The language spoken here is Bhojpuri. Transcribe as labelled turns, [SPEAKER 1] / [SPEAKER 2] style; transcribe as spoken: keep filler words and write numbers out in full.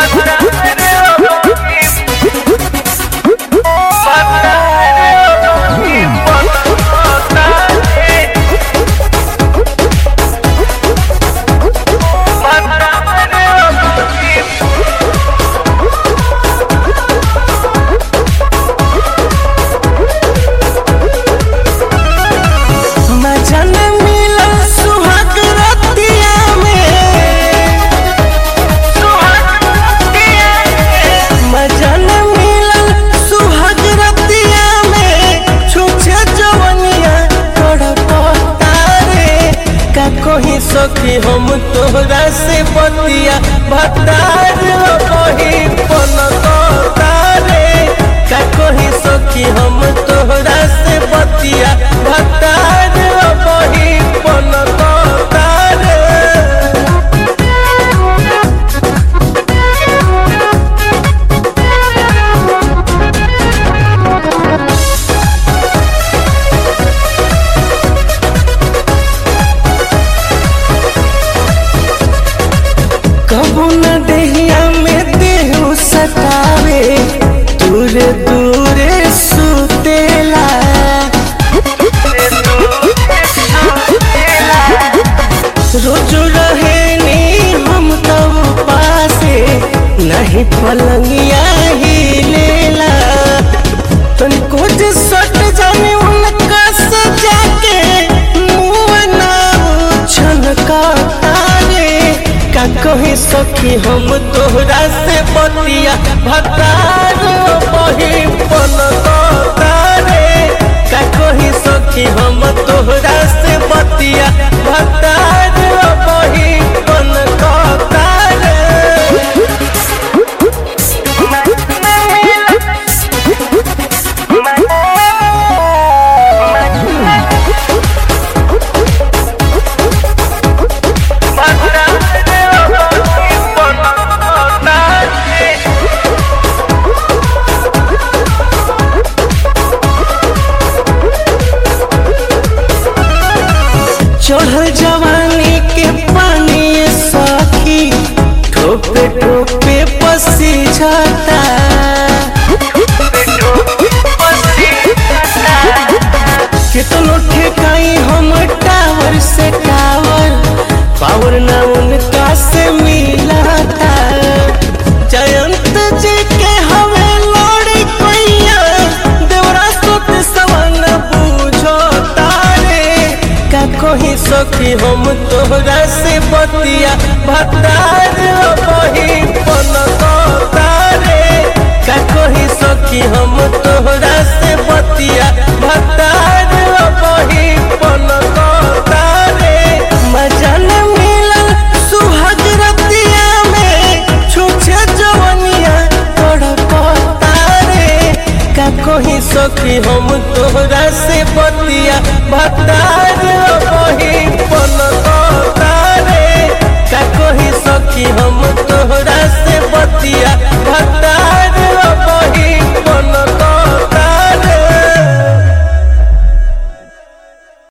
[SPEAKER 1] सखी हम तोहरा से बतिया भतार कही पनतारे का कही सखी हम तोहरा से बतिया भतार कही पनतारे। कबू न देहिया में देहू सतावे दूरे दूरे सुतेला रोज रहे नी हम तो पासे नहीं पलंगिया ही लेला तनिको जे सट जाने उनका सजा के मुँह ना छनका का कही सखी हम तोहरा से बतिया भतार कही पनतारे का कही सखी हम तोहरा से बतिया भतार कही पनतारे। चढ़ल जवानी के पानी सखी ठोपे ठोपे पसी जाता कितनो ठेकाई हम टावर से टावर पावर ना उनका से मिलाता जयंत जी के हवे लड़ी कोइया देवरा सोत सवन पूछो तारे का कही सखी हम तोहरा से बतिया भतार कही पनतारे का कही सखी हम तोहरा से बतिया भतार कही पनतारे। मजा न मिलल सुहाग रतिया में छूछे जवनिया तड़पतारे का कही सखी हम तोहरा से बतिया भतार कही